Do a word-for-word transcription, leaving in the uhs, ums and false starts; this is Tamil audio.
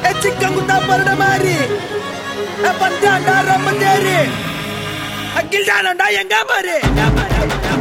சிக்கன் குத்தா பரட மாதிரி பஞ்சாண்டா ரொம்ப தேரி அக்கில் தானண்டா எங்க பாரு